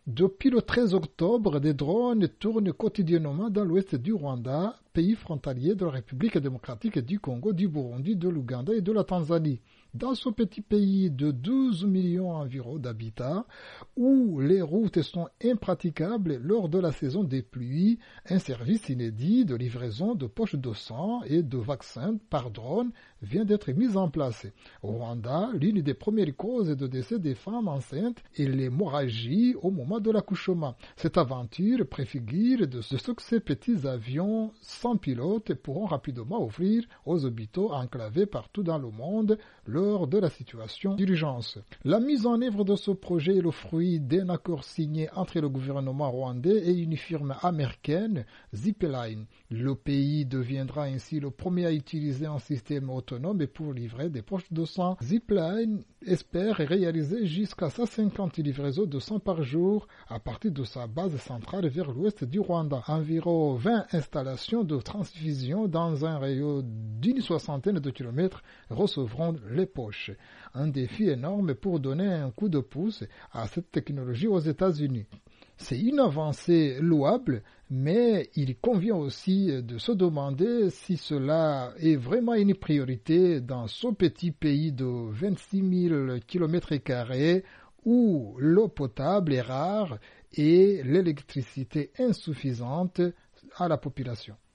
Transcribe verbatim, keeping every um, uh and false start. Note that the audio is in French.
Depuis le treize octobre, des drones tournent quotidiennement dans l'ouest du Rwanda, pays frontalier de la République démocratique du Congo, du Burundi, de l'Ouganda et de la Tanzanie. Dans ce petit pays de douze millions environ d'habitants, où les routes sont impraticables lors de la saison des pluies, un service inédit de livraison de poches de sang et de vaccins par drone vient d'être mis en place. Au Rwanda, l'une des premières causes de décès des femmes enceintes est l'hémorragie au moment de l'accouchement. Cette aventure préfigure de ce que ces petits avions sans pilote pourront rapidement offrir aux hôpitaux enclavés partout dans le monde lors de la situation d'urgence. La mise en œuvre de ce projet est le fruit d'un accord signé entre le gouvernement rwandais et une firme américaine, Zipline. Le pays deviendra ainsi le premier à utiliser un système autonome pour livrer des poches de sang. Zipline espère réaliser jusqu'à cent cinquante livraisons de sang par jour à partir de sa base centrale vers l'ouest du Rwanda. Environ vingt installations de transfusion dans un rayon d'une soixantaine de kilomètres recevront les poches. Un défi énorme pour donner un coup de pouce à cette technologie aux États-Unis. C'est une avancée louable, mais il convient aussi de se demander si cela est vraiment une priorité dans ce petit pays de vingt-six mille kilomètres carrés où l'eau potable est rare et l'électricité insuffisante à la population.